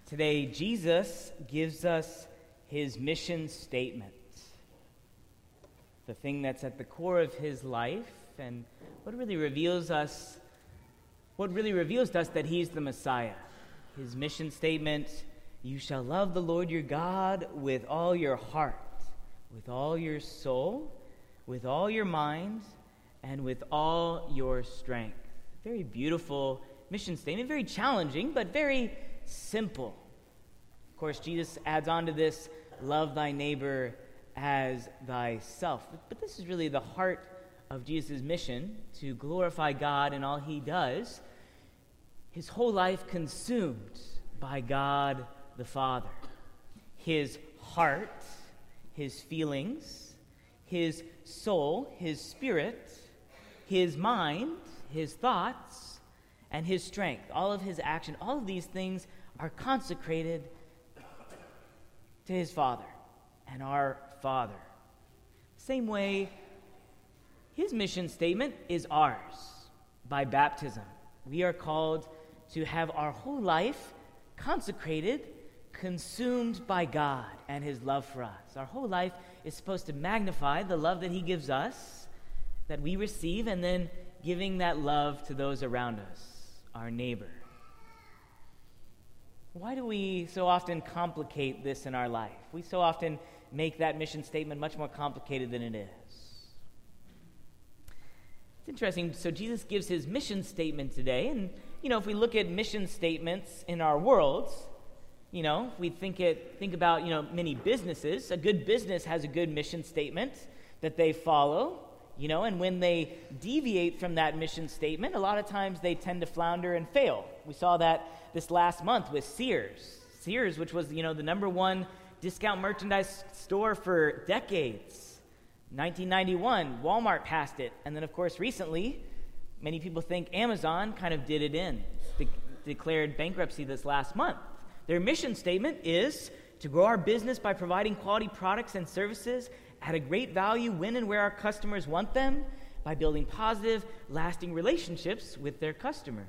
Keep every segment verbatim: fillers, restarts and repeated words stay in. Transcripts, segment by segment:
Today, Jesus gives us his mission statement, the thing that's at the core of his life, and what really reveals us, what really reveals to us that he's the Messiah. His mission statement: you shall love the Lord your God with all your heart, with all your soul, with all your mind, and with all your strength. Very beautiful mission statement, very challenging, but very simple. Of course, Jesus adds on to this, love thy neighbor as thyself. But this is really the heart of Jesus' mission, to glorify God in all he does. His whole life consumed by God the Father. His heart, his feelings, his soul, his spirit, his mind, his thoughts, and his strength, all of his action, all of these things are consecrated to his Father and our Father. Same way, his mission statement is ours by baptism. We are called to have our whole life consecrated, consumed by God and his love for us. Our whole life is supposed to magnify the love that he gives us, that we receive, and then giving that love to those around us, our neighbor. Why do we so often complicate this in our life? We so often make that mission statement much more complicated than it is. It's interesting. So Jesus gives his mission statement today, and you know, if we look at mission statements in our world, you know, we think it think about, you know, many businesses. A good business has a good mission statement that they follow. You know, and when they deviate from that mission statement, a lot of times they tend to flounder and fail. We saw that this last month with Sears. Sears, which was, you know, the number one discount merchandise store for decades. nineteen ninety-one, Walmart passed it. And then, of course, recently, many people think Amazon kind of did it in, de- declared bankruptcy this last month. Their mission statement is to grow our business by providing quality products and services at a great value when and where our customers want them, by building positive, lasting relationships with their customers.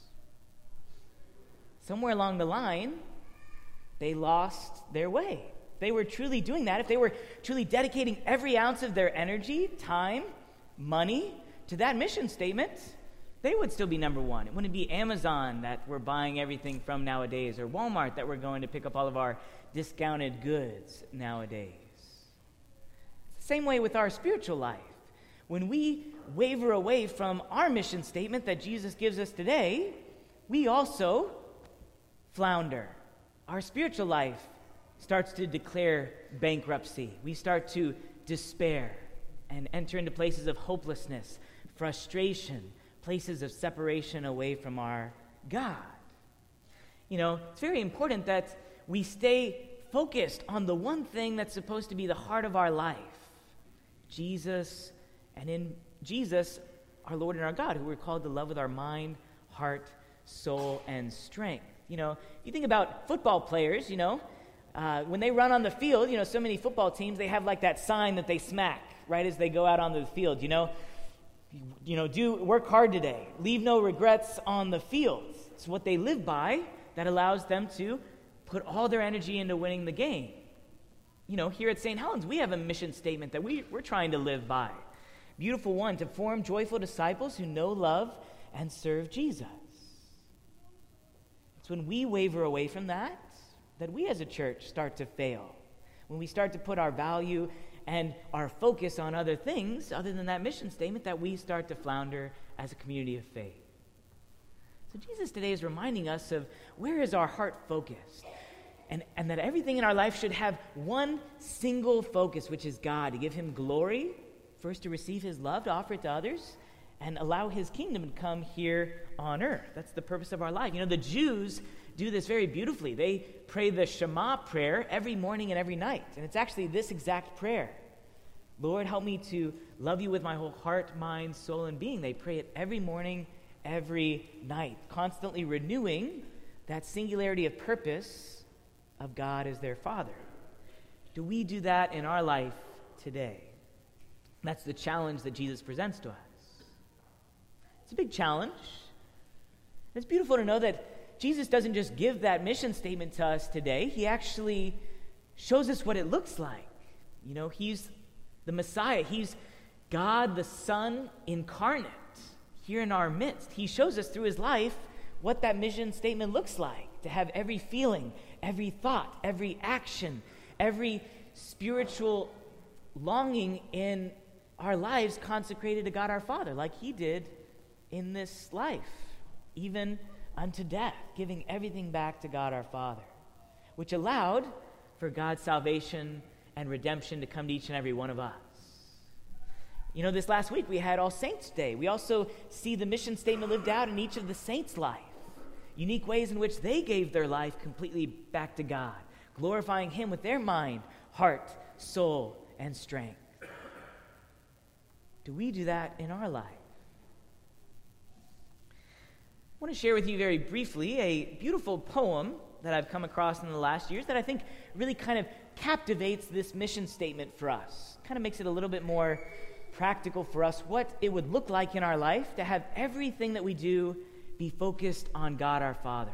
Somewhere along the line, they lost their way. They were truly doing that. If they were truly dedicating every ounce of their energy, time, money to that mission statement, they would still be number one. It wouldn't be Amazon that we're buying everything from nowadays, or Walmart that we're going to pick up all of our discounted goods nowadays. Same way with our spiritual life. When we waver away from our mission statement that Jesus gives us today, we also flounder. Our spiritual life starts to declare bankruptcy. We start to despair and enter into places of hopelessness, frustration, places of separation away from our God. You know, it's very important that we stay focused on the one thing that's supposed to be the heart of our life. Jesus, and in Jesus, our Lord and our God, who we're called to love with our mind, heart, soul, and strength. You know, you think about football players, you know, uh, when they run on the field, you know, so many football teams, they have like that sign that they smack right as they go out onto the field, you know. You know, do work hard today. Leave no regrets on the field. It's what they live by that allows them to put all their energy into winning the game. You know, here at Saint Helens, we have a mission statement that we, we're trying to live by. Beautiful one, to form joyful disciples who know, love, and serve Jesus. It's when we waver away from that, that we as a church start to fail. When we start to put our value and our focus on other things, other than that mission statement, that we start to flounder as a community of faith. So Jesus today is reminding us of where is our heart focused? And, and that everything in our life should have one single focus, which is God, to give him glory, first to receive his love, to offer it to others, and allow his kingdom to come here on earth. That's the purpose of our life. You know, the Jews do this very beautifully. They pray the Shema prayer every morning and every night. And it's actually this exact prayer. Lord, help me to love you with my whole heart, mind, soul, and being. They pray it every morning, every night, constantly renewing that singularity of purpose of God as their Father. Do we do that in our life today? That's the challenge that Jesus presents to us. It's a big challenge. It's beautiful to know that Jesus doesn't just give that mission statement to us today. He actually shows us what it looks like. You know, he's the Messiah. He's God the Son incarnate here in our midst. He shows us through his life what that mission statement looks like, to have every feeling, every thought, every action, every spiritual longing in our lives consecrated to God our Father, like he did in this life, even unto death, giving everything back to God our Father, which allowed for God's salvation and redemption to come to each and every one of us. You know, this last week we had All Saints' Day. We also see the mission statement lived out in each of the saints' life, unique ways in which they gave their life completely back to God, glorifying him with their mind, heart, soul, and strength. Do we do that in our life? I want to share with you very briefly a beautiful poem that I've come across in the last years that I think really kind of captivates this mission statement for us. Kind of makes it a little bit more practical for us, what it would look like in our life to have everything that we do be focused on God our Father.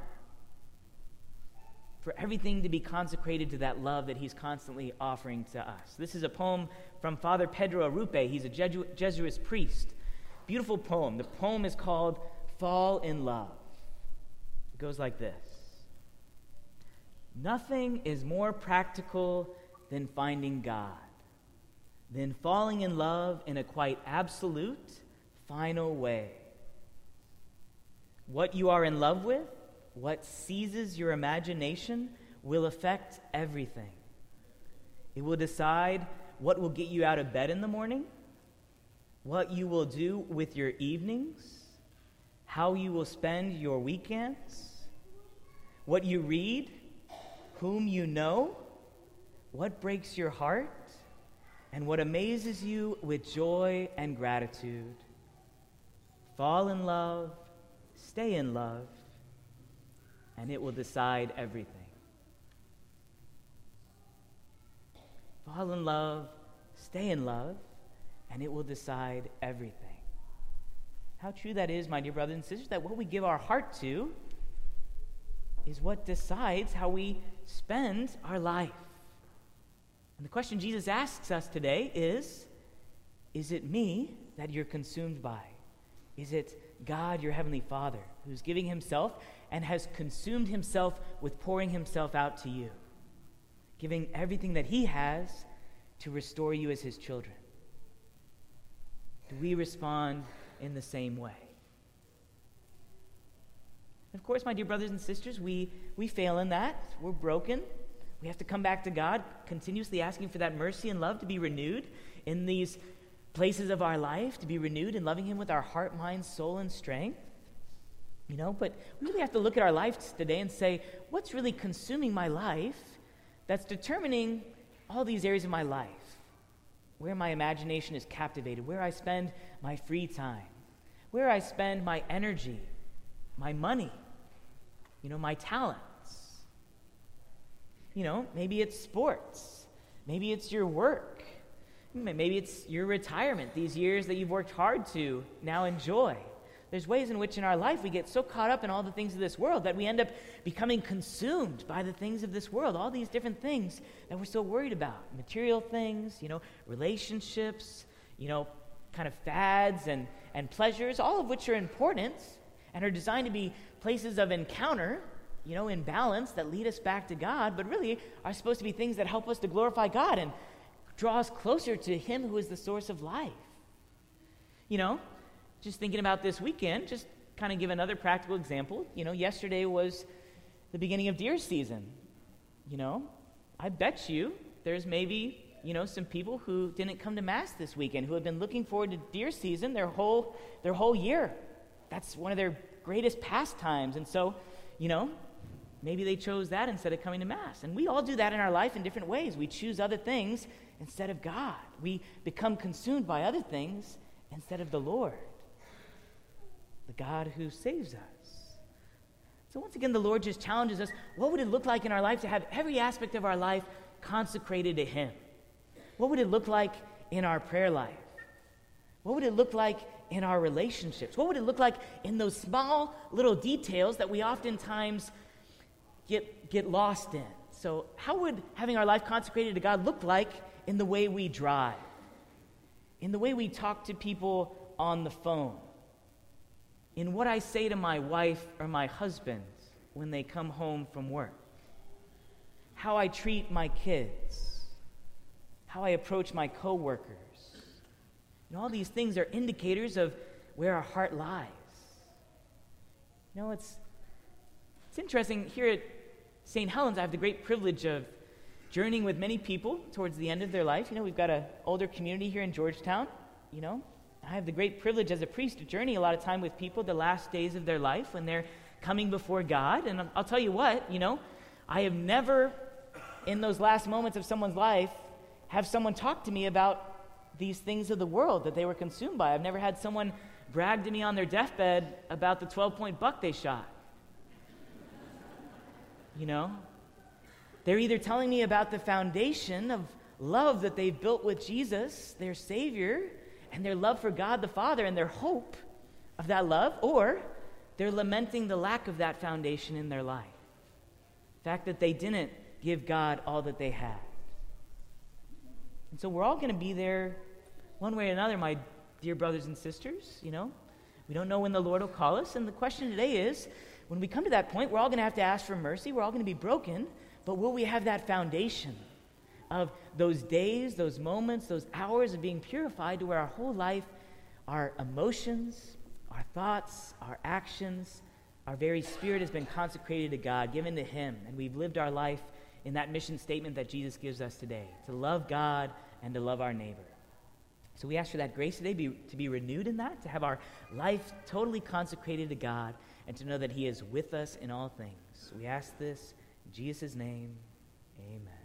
For everything to be consecrated to that love that he's constantly offering to us. This is a poem from Father Pedro Arrupe. He's a Jesu- Jesuit priest. Beautiful poem. The poem is called Fall in Love. It goes like this. Nothing is more practical than finding God, than falling in love in a quite absolute, final way. What you are in love with, what seizes your imagination, will affect everything. It will decide what will get you out of bed in the morning, what you will do with your evenings, how you will spend your weekends, what you read, whom you know, what breaks your heart, and what amazes you with joy and gratitude. Fall in love, stay in love, and it will decide everything. Fall in love, stay in love, and it will decide everything. How true that is, my dear brothers and sisters, that what we give our heart to is what decides how we spend our life. And the question Jesus asks us today is, is it me that you're consumed by? Is it God, your heavenly Father, who's giving himself and has consumed himself with pouring himself out to you, giving everything that he has to restore you as his children? Do we respond in the same way? Of course, my dear brothers and sisters, we, we fail in that. We're broken. We have to come back to God, continuously asking for that mercy and love to be renewed in these places of our life, to be renewed in loving him with our heart, mind, soul, and strength. You know, but we really have to look at our lives today and say, what's really consuming my life that's determining all these areas of my life? Where my imagination is captivated, where I spend my free time, where I spend my energy, my money, you know, my talents. You know, maybe it's sports, maybe it's your work, maybe it's your retirement, these years that you've worked hard to now enjoy. There's ways in which in our life we get so caught up in all the things of this world that we end up becoming consumed by the things of this world, all these different things that we're so worried about. Material things, you know, relationships, you know, kind of fads and, and pleasures, all of which are important and are designed to be places of encounter, you know, in balance that lead us back to God, but really are supposed to be things that help us to glorify God and draw us closer to him who is the source of life. You know, just thinking about this weekend, just kind of give another practical example. You know, yesterday was the beginning of deer season. You know, I bet you there's maybe, you know, some people who didn't come to Mass this weekend, who have been looking forward to deer season their whole their whole year. That's one of their greatest pastimes. And so, you know, maybe they chose that instead of coming to Mass. And we all do that in our life in different ways. We choose other things instead of God. We become consumed by other things instead of the Lord, the God who saves us. So once again, the Lord just challenges us. What would it look like in our life to have every aspect of our life consecrated to him? What would it look like in our prayer life? What would it look like in our relationships? What would it look like in those small little details that we oftentimes get, get lost in? So how would having our life consecrated to God look like in the way we drive, in the way we talk to people on the phone, in what I say to my wife or my husband when they come home from work, how I treat my kids, how I approach my coworkers? And all these things are indicators of where our heart lies. You know, it's it's interesting. Here at Saint Helens, I have the great privilege of journeying with many people towards the end of their life. You know, we've got an older community here in Georgetown, you know. I have the great privilege as a priest to journey a lot of time with people the last days of their life when they're coming before God. And I'll tell you what, you know, I have never, in those last moments of someone's life, have someone talk to me about these things of the world that they were consumed by. I've never had someone brag to me on their deathbed about the twelve-point buck they shot. You know? They're either telling me about the foundation of love that they've built with Jesus, their Savior, and their love for God the Father and their hope of that love, or they're lamenting the lack of that foundation in their life. The fact that they didn't give God all that they had. And so we're all going to be there one way or another, my dear brothers and sisters, you know. We don't know when the Lord will call us. And the question today is, when we come to that point, we're all going to have to ask for mercy. We're all going to be broken. But will we have that foundation of those days, those moments, those hours of being purified to where our whole life, our emotions, our thoughts, our actions, our very spirit has been consecrated to God, given to Him, and we've lived our life in that mission statement that Jesus gives us today, to love God and to love our neighbor. So we ask for that grace today be, to be renewed in that, to have our life totally consecrated to God, and to know that He is with us in all things. We ask this in Jesus' name, amen.